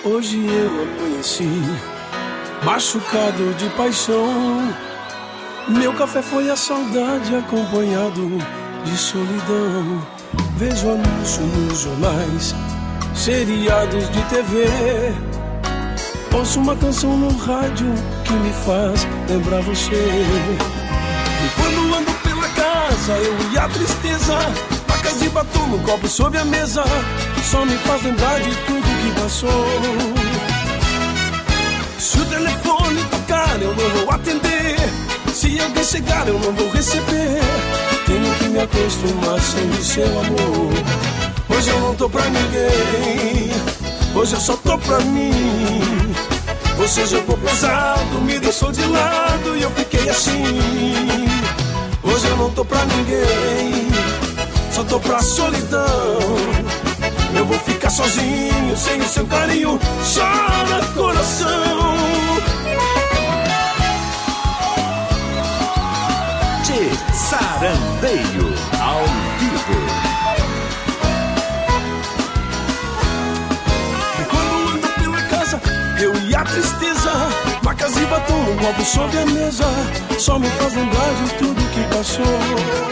Hoje eu amanheci machucado de paixão. Meu café foi a saudade acompanhado de solidão. Vejo anúncio nos jornais, seriados de TV. Ouço uma canção no rádio que me faz lembrar você. E quando ando pela casa eu e a tristeza, facas de batom no copo sob a mesa, só me faz lembrar de tudo que passou. Se o telefone tocar eu não vou atender, se alguém chegar eu não vou receber. Tenho que me acostumar sem o seu amor. Hoje eu não tô pra ninguém, hoje eu só tô pra mim. Você jogou pesado, me deixou de lado e eu fiquei assim. Hoje eu não tô pra ninguém, só tô pra solidão. Eu vou ficar sozinho, sem o seu carinho, chora coração. Tchê Sarandeio ao vivo. Quando ando pela casa, eu e a tristeza, facas e batom, um copo sob a mesa, só me faz lembrar de tudo que passou.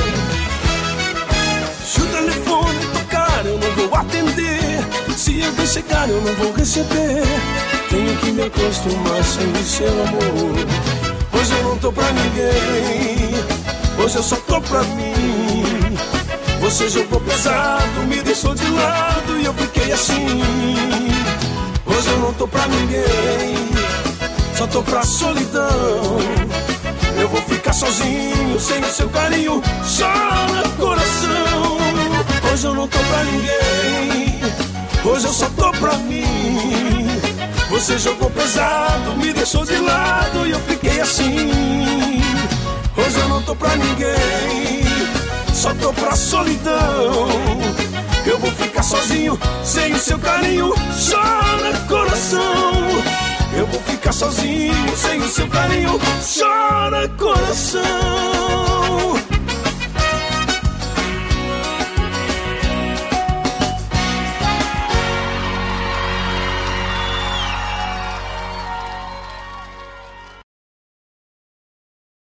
Se o telefone tocar eu não vou atender, se alguém chegar eu não vou receber. Tenho que me acostumar sem o seu amor. Hoje eu não tô pra ninguém, hoje eu só tô pra mim. Você jogou pesado, me deixou de lado e eu fiquei assim. Hoje eu não tô pra ninguém, só tô pra solidão. Eu vou ficar sozinho, sem o seu carinho, chora coração. Hoje eu não tô pra ninguém, hoje eu só tô pra mim. Você jogou pesado, me deixou de lado e eu fiquei assim. Hoje eu não tô pra ninguém, só tô pra solidão. Eu vou ficar sozinho, sem o seu carinho, chora coração. Eu vou ficar sozinho, sem o seu carinho, chora coração.